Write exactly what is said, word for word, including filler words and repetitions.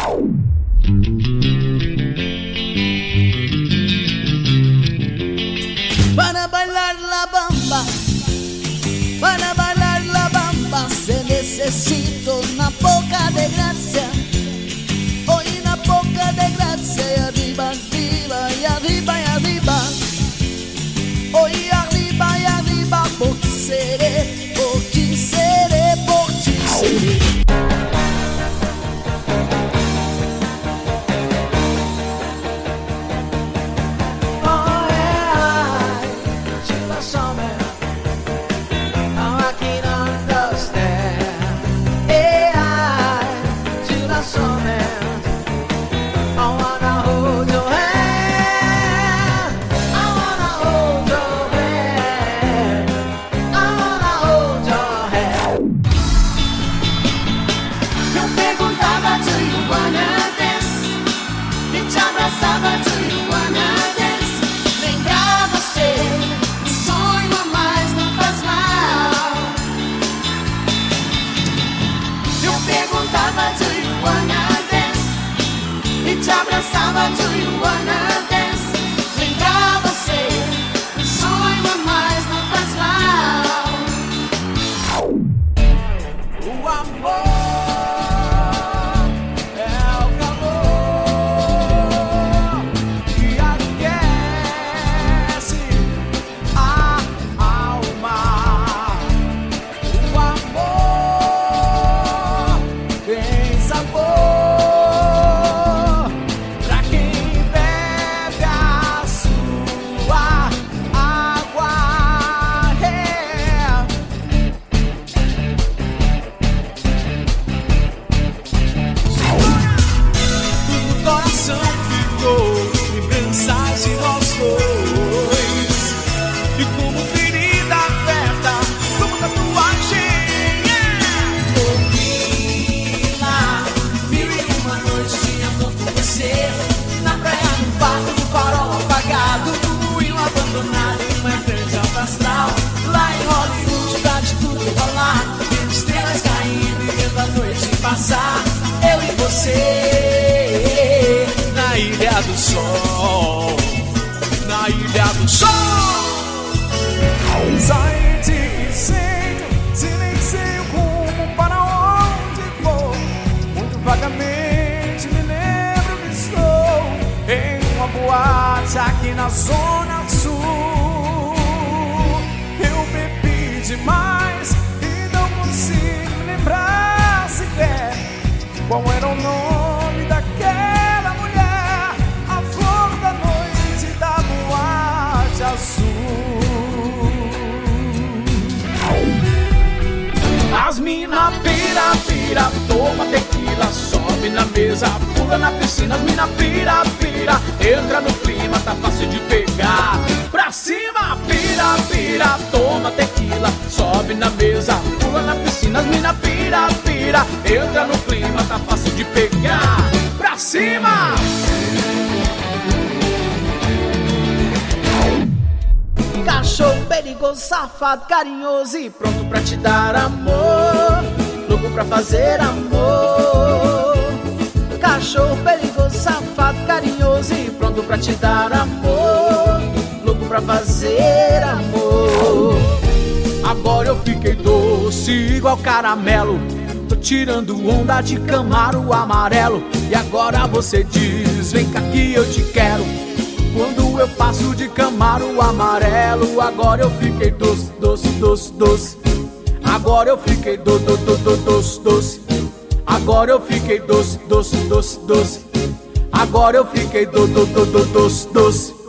Para bailar la bamba, para bailar la bamba se necesita una poca de gracia. Hoy una poca de gracia y arriba, arriba y arriba y arriba. Hoy arriba y arriba, por ti seré, por ti seré, por ti seré. Te abraçava, do you wanna dance? Lembrar você, um sonho a mais não faz mal. O amor é o calor que aquece a alma. O amor tem sabor. Lá em Hollywood pra de tudo rolar, vendo estrelas caindo e vendo a noite passar. Eu e você na Ilha do Sol, na Ilha do Sol. Saí de que jeito, se nem sei o rumo para onde vou. Muito vagamente me lembro que estou em uma boate aqui na Zona Sul. Demais e não consigo me lembrar sequer qual era o nome daquela mulher, a flor da noite da boate azul. As mina pira, pira, toma tequila, sobe na mesa, pula na piscina. As mina pira, pira, entra no clima, tá fácil de pegar. Pra cima, pira, pira, toma tequila, sobe na mesa, pula na piscina. As mina pira, pira, entra no clima, tá fácil de pegar. Pra cima! Cachorro perigoso, safado, carinhoso e pronto pra te dar amor, louco pra fazer amor. Cachorro perigoso, safado, carinhoso e pronto pra te dar amor, louco pra fazer amor. Agora eu fiquei doce igual caramelo, tô tirando onda de Camaro amarelo. E agora você diz, vem cá que eu te quero, quando eu passo de Camaro amarelo. Agora eu fiquei doce, doce, doce, doce. Agora eu fiquei do, do, do, do, doce, doce. Agora eu fiquei doce, doce, doce, doce. Agora eu fiquei do, do, do, do, doce, doce.